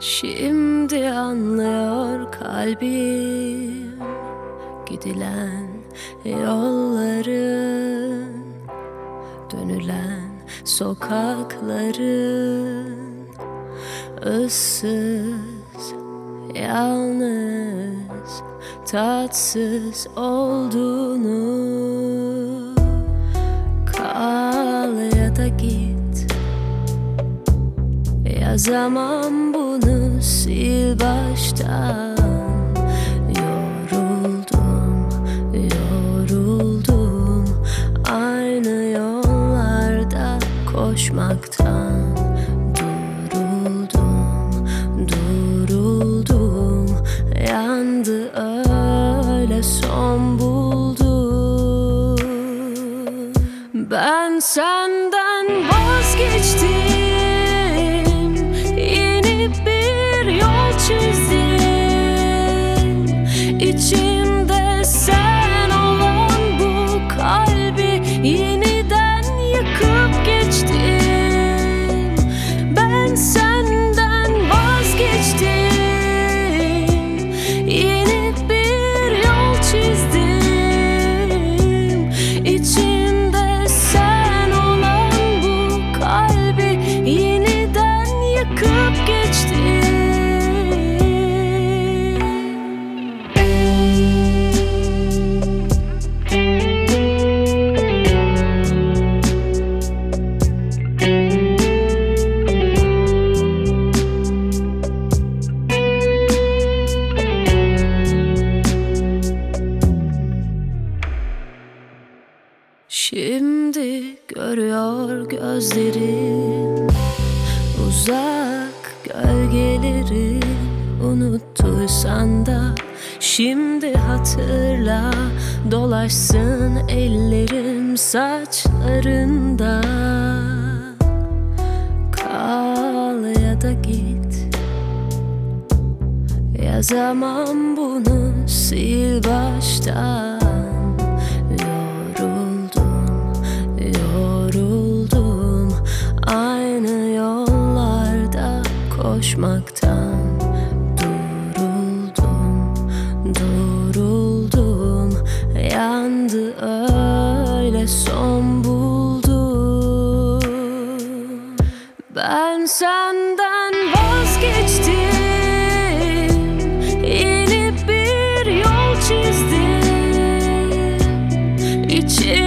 Şimdi anlıyor kalbim gidilen yolların, dönülen sokakların, ıssız, yalnız, tatsız olduğunu. Kal ya da git, yazamam bunu, sil baştan. Yoruldum aynı yollarda koşmaktan. Duruldum, yandı öyle son buldu. Ben senden vazgeçtim, yeni bir yol çizdim. İçimde sen olan bu kalbi yeniden yıkıp geçtim. Ben senden vazgeçtim, yeni bir yol çizdim. İçimde sen olan bu kalbi yeniden yıkıp geçtim. Şimdi görüyor gözlerim uzak gölgeleri. Unuttuysan da şimdi hatırla, dolaşsın ellerim saçlarında. Kal ya da git, yazamam bunu, sil baştan. Yoruldum aynı yollarda koşmaktan. Duruldum, yandı öyle son buldu. Ben senden vazgeçtim, yeni bir yol çizdim.